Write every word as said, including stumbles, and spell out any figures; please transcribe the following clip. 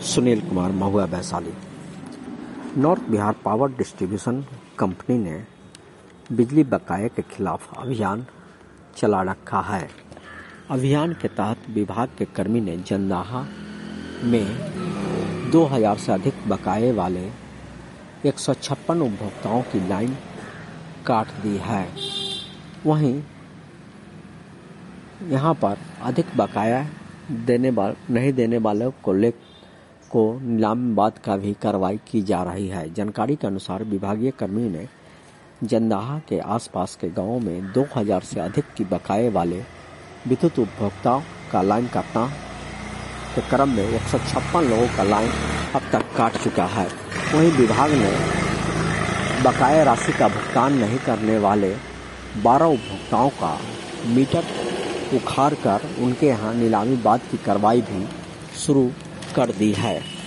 Sunil Kumar, Mahua, Vaishali. North Bihar power distribution company ने बिजली बकाये के खिलाफ अभियान चला रखा है। अभियान के तहत विभाग के कर्मी ने जंदाहा में दो हज़ार से अधिक बकाये वाले एक सौ छप्पन उपभोक्ताओं की लाइन काट दी है। वहीं यहां पर अधिक बकाया देने वाले नहीं देने वालों को ले को नीलामी बाद का भी कार्रवाई की जा रही है। जानकारी के अनुसार विभागीय कर्मी ने जंदाहा के आसपास के गांवों में दो हज़ार से अधिक की बकाये वाले विद्युत उपभोक्ताओं का लाइन काटना के क्रम में एक सौ छप्पन लोगों का लाइन अब तक काट चुका है। वहीं विभाग ने बकाया राशि का भुगतान नहीं करने वाले बारह उपभोक्ताओं का मीटर उखाड़ कर उनके यहां नीलामी बाद की कार्रवाई भी शुरू कर दी है।